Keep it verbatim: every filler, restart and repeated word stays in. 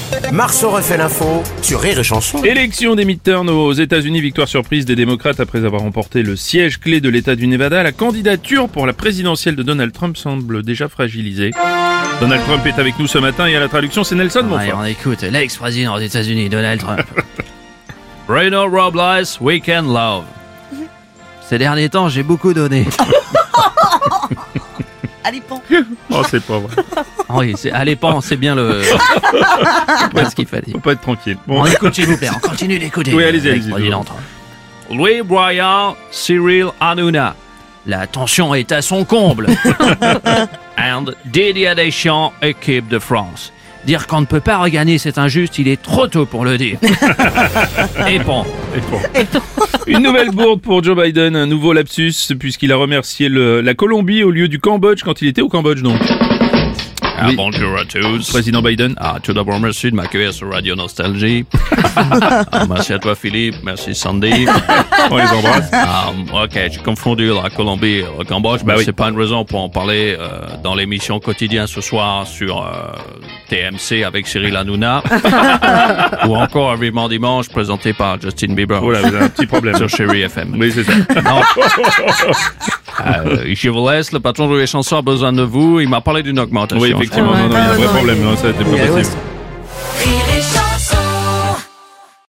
Marceau refait l'info sur Rire et Chanson. Élection des midterms aux États-Unis, victoire surprise des démocrates après avoir remporté le siège clé de l'État du Nevada. La candidature pour la présidentielle de Donald Trump semble déjà fragilisée. Donald Trump est avec nous ce matin et à la traduction c'est Nelson Ouais, Montfort. on écoute l'ex-président des États-Unis, Donald Trump. Reno Robles, Weekend Love. Ces derniers temps, j'ai beaucoup donné. Alipon. Oh, c'est pas vrai. Oui, c'est Alépant, c'est bien le. C'est ce qu'il fallait. Faut pas être tranquille. Bon. On écoute s'il vous plaît, on continue d'écouter. Oui, allez-y, allez-y. L'ex-président Trump. Louis Brian, Cyril Hanouna. La tension est à son comble. And Didier Deschamps, équipe de France. Dire qu'on ne peut pas regagner c'est injuste, il est trop tôt pour le dire. Et bon. Et bon. Une nouvelle bourde pour Joe Biden, un nouveau lapsus puisqu'il a remercié le, la Colombie au lieu du Cambodge quand il était au Cambodge donc. Ah, Oui. bonjour à tous. Président Biden. Ah, tout d'abord, merci de m'accueillir sur Radio Nostalgie. Ah, merci à toi, Philippe. Merci, Sandy. On les embrasse. Ah, ok, j'ai confondu la Colombie et le Cambodge, mais Bah oui. c'est pas une raison pour en parler euh, dans l'émission quotidienne ce soir sur euh, T M C avec Cyril Hanouna. Ou encore un Vivement Dimanche présenté par Justin Bieber. Oh là, vous avez un petit problème. Sur Chérie F M. Oui, c'est ça. Non. Euh, je vous laisse, le patron de les chansons a besoin de vous. Il m'a parlé d'une augmentation. Oui, effectivement, non, non, il y a un vrai problème. Non, ça n'était pas possible.